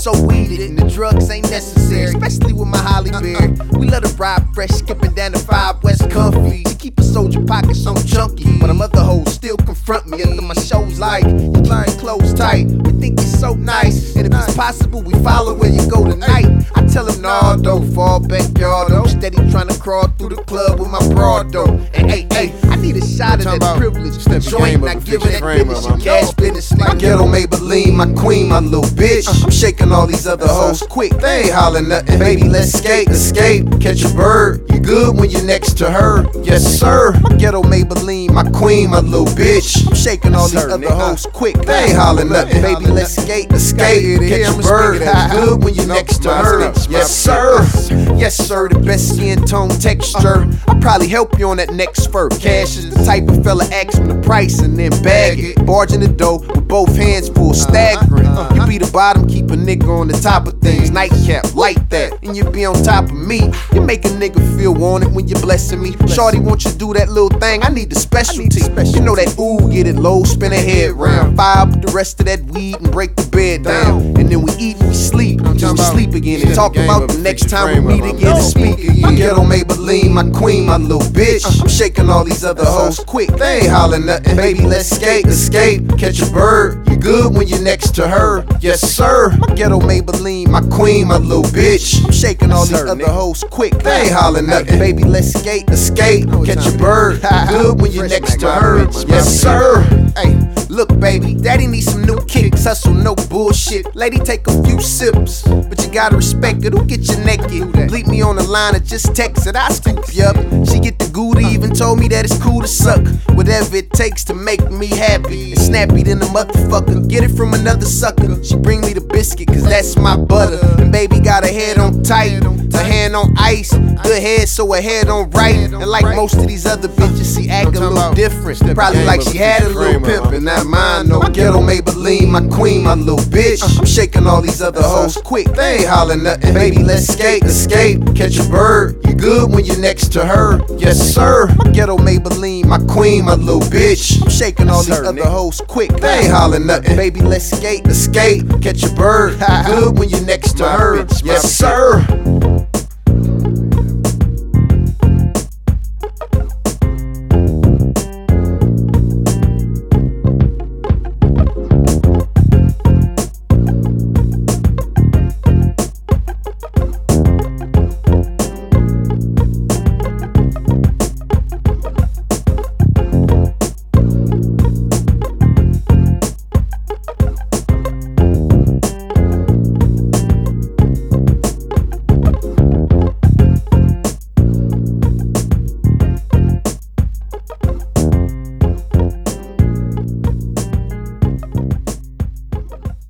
so weeded, and the drugs ain't necessary, especially with my Holly Berry. We let her ride fresh, skipping down the 5 West comfy. She keep a soldier pocket so chunky, but them other hoes still confront me after my shows like, you lying clothes tight, we think you're so nice, and if it's possible, we follow where you go tonight. I tell him nah, though, fall backyard, though. Steady trying to crawl through the club with my broad, though. And hey, I need a shot of that privilege. The joint not giving that business, your cash business. My ghetto Maybelline, my queen, my little bitch. I'm shaking all these other hoes quick, they ain't hollering nothing. Baby, let's escape, catch a bird. You good when you're next to her, yes sir. My ghetto Maybelline, my queen, my little bitch. I'm shaking all these other hoes quick, they ain't hollering nothing. Baby, let's escape, catch a bird. You good when you're next to her, yes sir. Yes sir, the best skin tone texture. I'll probably help you on that next fur. Cash is the type of fella ask me the price and then bag it. Barge in the dough with both hands full, staggering. You be the bottom, keep a nigga on the top of things. Nightcap, like that, and you be on top of me. You make a nigga feel wanted when you're blessing me. Shorty want you to do that little thing, I need the specialty. You know that ooh, get it low, spin a head round. Five with the rest of that weed and break the bed down. And then we eat and we sleep, till we sleep again. And talk about the next time we meet again and speak again. My ghetto Maybelline, my queen, my little bitch. I'm shaking all these other hoes quick, they ain't hollering nothing. Baby, let's escape, catch a bird. You good when you're next to her, yes sir. My ghetto Maybelline, my queen, my little bitch. I'm shaking all these other hoes quick, they ain't hollering nothing. Baby, let's escape, catch a bird. You good when you're next to her, yes sir. Hey, look baby, daddy needs some new kicks. Hustle, no bullshit. Lady, take a few sips, but you gotta respect it. Who get you naked? Bleep me on the line or just text it, I scoop you up. She get the goody, even told me that it's cool to suck. Whatever it takes to make me happy. And snappy than a motherfucker, get it from another sucker. She bring me the biscuit, cause that's my butter. And baby got her head on tight, her hand on ice. Good head, so her head on right. And like most of these other bitches, she act a little different. Probably like she had a little pimp, and not mine, no. Ghetto Maybelline, my queen, my little bitch. I'm shaking all these other hoes quick, they ain't hollering nothing. Baby, let's escape, catch a bird. You good when you're next to her, yes sir. My ghetto Maybelline, my queen, my little bitch. I'm shaking all these other hoes quick, they ain't hollering nothing. Baby, let's escape, catch a bird. You good when you're next to her, yes sir.